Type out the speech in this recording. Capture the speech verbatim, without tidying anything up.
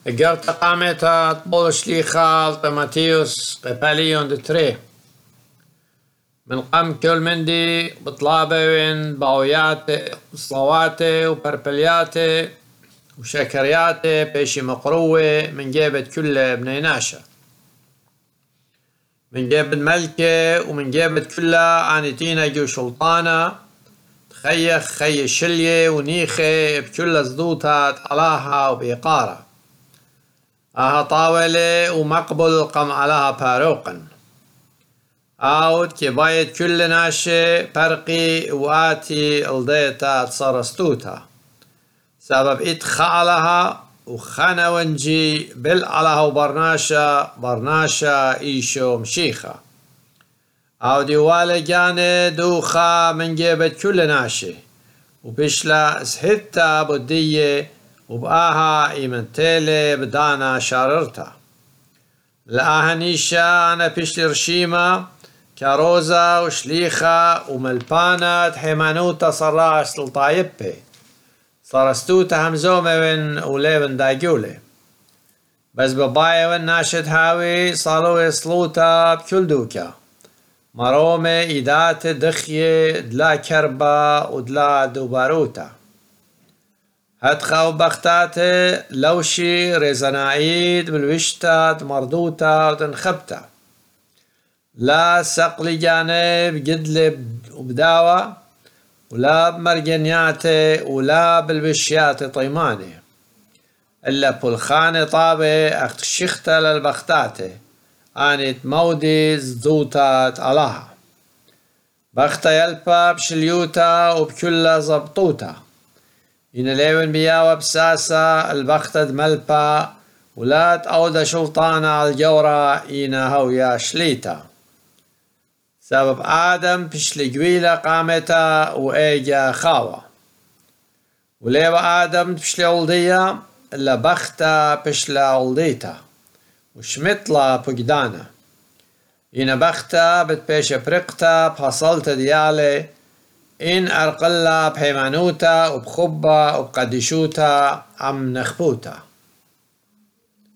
Gjörta qametat بولشليخال طيماتيوس قباليون دتري من قم كل مندي بطلابين باوياتي وصلواتي وبربلياتي وشكرياتي بيشي مقروة من جيبت كل بنيناشا من جيبت ملكة ومن جيبت كلها آنتينا جو سلطانة تخيخ خي شلية ونيخة بكل زدوتات علاها وبيقارة اها طاولة ومقبل قم علىها باروقا عاود كبايت كل ناشي برقي وآتي الضيتا تصرستوتا سبب اتخا علىها وخنا ونجي بل علىها وبرناشا برناشا ايشو مشيخة عاود يوالي جاني دوخا من جيبت كل ناشي وبشلا سهتا بدية وبقاها ايمنتيلي بدانا شاررتا لقاها نيشا انا بشلي رشيمة كاروزا وشليخة وملبانة حيمانوتا صراش سلطايبي صارستوتا همزومة من وليبن دايجولي بس ببايا والناشد هاوي صاروا يصلوتا بكل دوكا مرومة ايدات دخية دلا كربا ودلا دوباروتا هتخا وبختاتي لوشي ريزنايد بالوشتات مردوتا وتنخبتا لا سقلي جانب جدلب وبداوة ولا بمرجنياتي ولا بالبشياتي طيماني إلا بولخاني طابي أخت شختا للبختاتي آنت مودي زدوتات علاها بختا يلبا بشليوتا وبكل زبطوتا إن ليون بياوة بساسة البختد ملبا ولات أودا شلطانة على الجورة إينا هويا شليتا سبب آدم بشلي قويلة قامتا وإيجا خاوة وليوا آدم بشلي ولدية إلا بختا بشلا ولديتا وشمطلا بقدانا إنا بختا بتبيش برقتا بحصلت ديالي إن أرقلا بحيمانوتا وبخبا وبقدشوتا عم نخبوتا